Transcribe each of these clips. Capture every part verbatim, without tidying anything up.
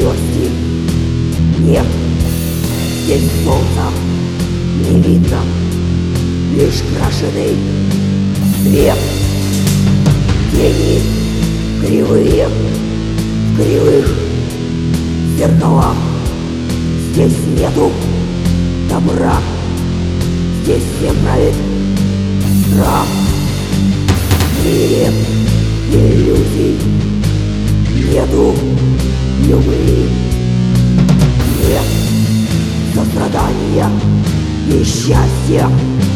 звезды нет, здесь солнца не видно, лишь крашеный свет. Тени кривые в кривых зеркалах. Здесь нету добра, здесь всем правит страх. В мире иллюзий нету любви, нет сострадания и счастья.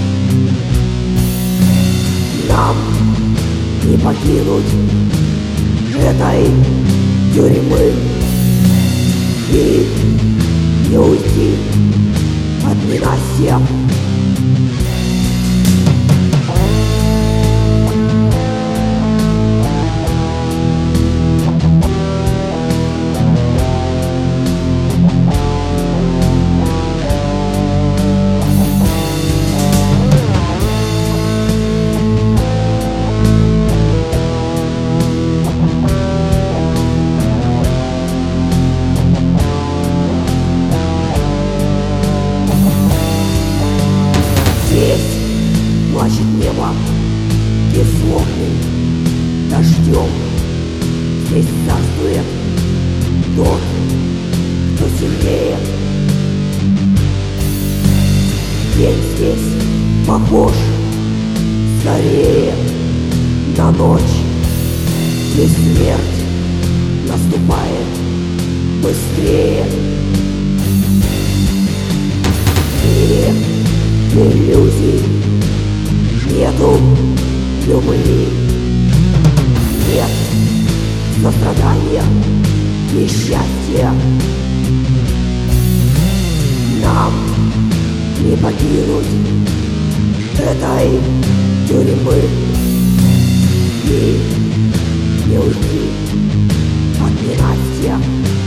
Нам не покинуть этой тюрьмы и не уйти от ненастья. Здесь плачет небо бессловным дождем. Здесь царствует тот, кто сильнее. День здесь похож скорее на ночь. Здесь смерть наступает быстрее. В мире иллюзий нету любви, нет сострадания и счастья. Нам не покинуть этой тюрьмы и не уйти от ненастья.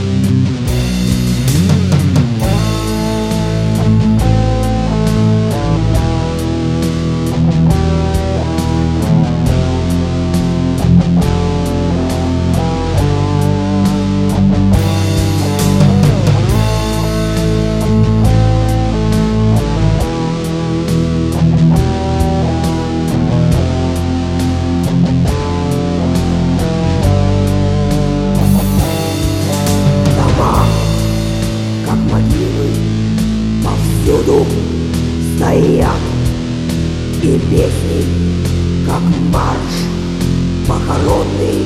Повсюду стоят и песни, как марш похоронный.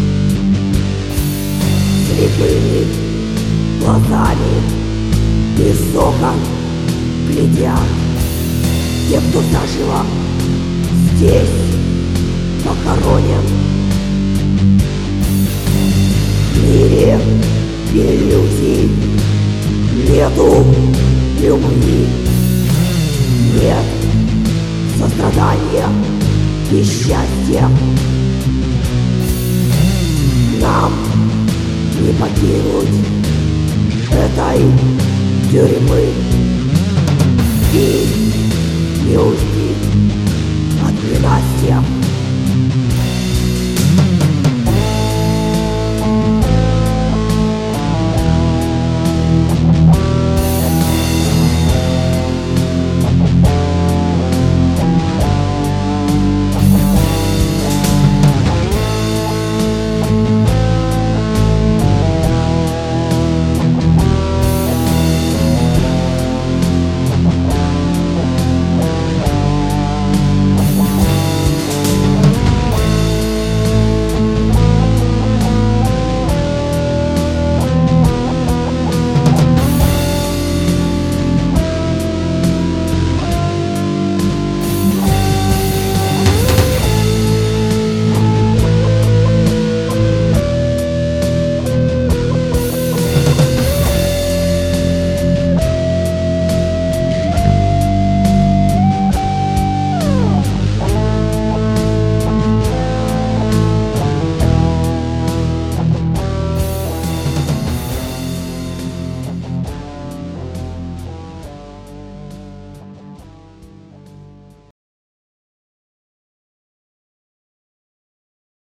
Слепыми глазами из окон глядят те, кто заживо здесь похоронен. В мире иллюзий нету любви, нет сострадания и счастья. Нам не покинуть этой тюрьмы и не уйти от ненастья.